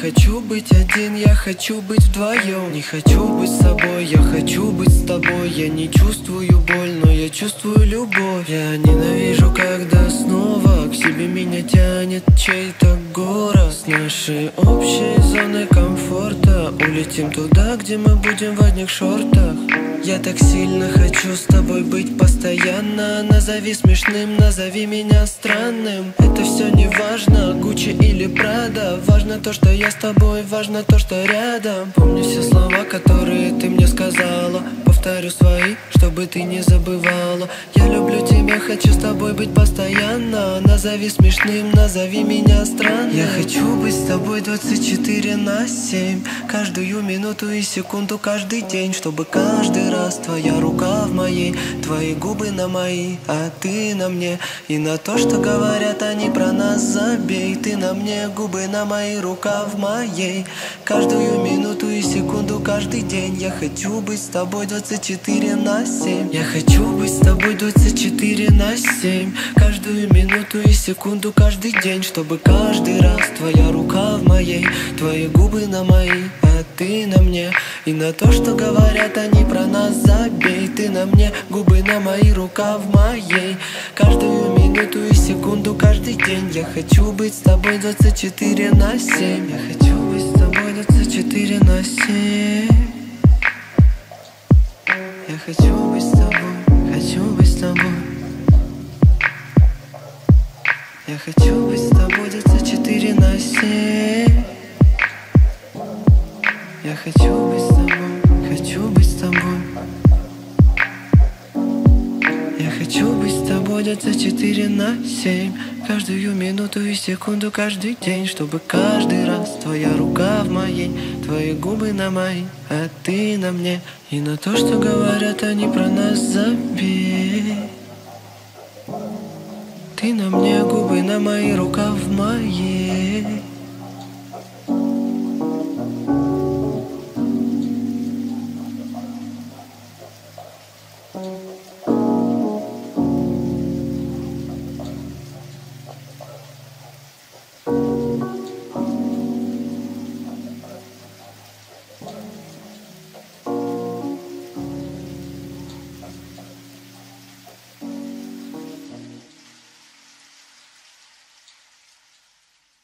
хочу быть один, я хочу быть вдвоем. Не хочу быть с собой, я хочу быть с тобой. Я не чувствую боль, но я чувствую любовь. Я ненавижу, когда снова к себе меня тянет чей-то город. С нашей общей зоны комфорта улетим туда, где мы будем в одних шортах. Я так сильно хочу с тобой быть постоянно. Назови смешным, назови меня странным. Это все не важно, Гуччи или Прада. Важно то, что я с тобой, важно то, что рядом. Помню все слова, которые ты мне сказала. Повторю свои, чтобы ты не забывала. Я люблю тебя, хочу с тобой быть постоянно. Назови смешным, назови меня странным. Я хочу быть с тобой 24/7. Каждую минуту и секунду, каждый день. Чтобы каждый раз твоя рука в моей, твои губы на мои, а ты на мне. И на то, что говорят они про нас, забей. Ты на мне, губы на мои, рука в моей. Каждую минуту и секунду, каждый день. Я хочу быть с тобой 24/7. Я хочу быть с тобой 24/7. Каждую минуту и секунду, каждый день. Чтобы каждый раз твоя рука в моей, твои губы на мои, а ты на мне. И на то, что говорят они про нас, забей. Ты на мне, губы на мои, рука в моей. Каждую минуту и секунду, каждый день. Я хочу быть с тобой 24/7. Я хочу быть с тобой 24/7. Я хочу быть с тобой, хочу быть с тобой. Я хочу быть с тобой 24/7. Я хочу быть с тобой, хочу быть с тобой. Я хочу быть с тобой 24/7. Каждую минуту и секунду, каждый день. Чтобы каждый раз твоя рука в моей, твои губы на мои, а ты на мне. И на то, что говорят они про нас, забей. Ты на мне, губы на мои, рука в моей.